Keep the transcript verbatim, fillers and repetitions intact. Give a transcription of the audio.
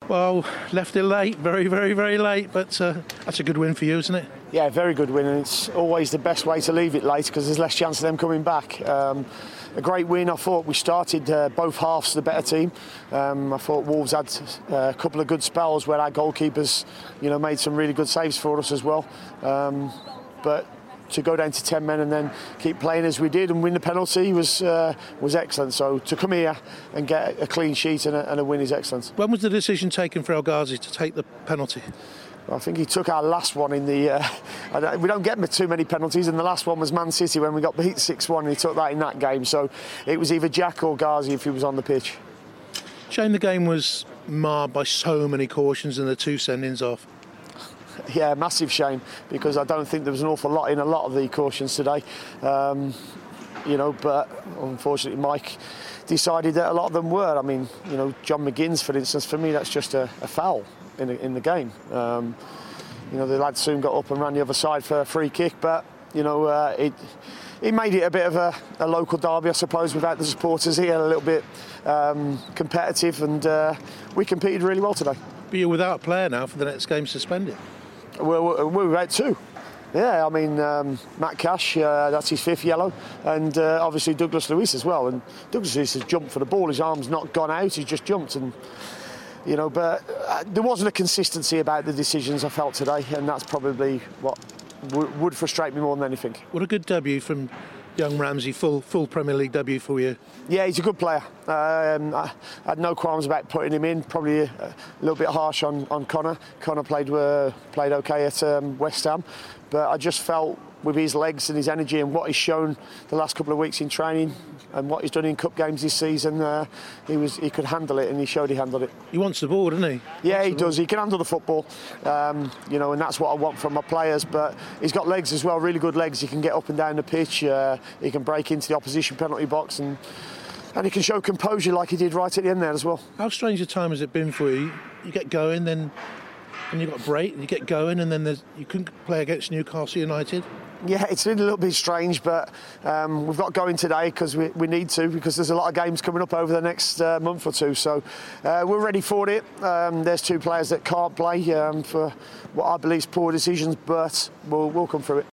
Well, left it late, very, very, very late, but uh, that's a good win for you, isn't it? Yeah, very good win, and it's always the best way to leave it late because there's less chance of them coming back. Um, a great win. I thought we started uh, both halves the better team. Um, I thought Wolves had uh, a couple of good spells where our goalkeepers, you know, made some really good saves for us as well. Um, but to go down to ten men and then keep playing as we did and win the penalty was uh, was excellent. So to come here and get a clean sheet and a, and a win is excellent. When was the decision taken for El Ghazi to take the penalty? I think he took our last one in the... Uh, I don't, we don't get too many penalties, and the last one was Man City when we got beat six one, and he took that in that game. So it was either Jack or Ghazi if he was on the pitch. Shame the game was marred by so many cautions and the two send-ins off. Yeah, massive shame, because I don't think there was an awful lot in a lot of the cautions today. Um, you know, but unfortunately Mike decided that a lot of them were. I mean, you know, John McGinn's, for instance, for me that's just a, a foul in the, in the game. Um, you know, the lad soon got up and ran the other side for a free kick, but, you know, uh, it it made it a bit of a, a local derby, I suppose, without the supporters here, a little bit um, competitive, and uh, we competed really well today. But you're without a player now for the next game suspended. We're, we're, we're without two. Yeah, I mean, um, Matt Cash, uh, that's his fifth yellow, and uh, obviously Douglas Luiz as well. And Douglas Luiz has jumped for the ball, his arm's not gone out, he's just jumped. And you know, but uh, there wasn't a consistency about the decisions I felt today, and that's probably what w- would frustrate me more than anything. What a good debut from young Ramsey, full full Premier League debut for you. Yeah, he's a good player. Um, I had no qualms about putting him in. Probably a, a little bit harsh on, on Connor. Connor played uh, played okay at um, West Ham, but I just felt with his legs and his energy and what he's shown the last couple of weeks in training and what he's done in cup games this season, uh, he was he could handle it, and he showed he handled it. He wants the ball, doesn't he? Yeah, he does. He can handle the football, um, you know, and that's what I want from my players. But he's got legs as well, really good legs. He can get up and down the pitch. Uh, he can break into the opposition penalty box, and and he can show composure like he did right at the end there as well. How strange a time has it been for you? You get going, then and you've got a break, and you get going, and then there's, you couldn't play against Newcastle United. Yeah, it's been a little bit strange, but um, we've got going today because we, we need to, because there's a lot of games coming up over the next uh, month or two. So uh, we're ready for it. Um, there's two players that can't play um, for what I believe is poor decisions, but we'll, we'll come through it.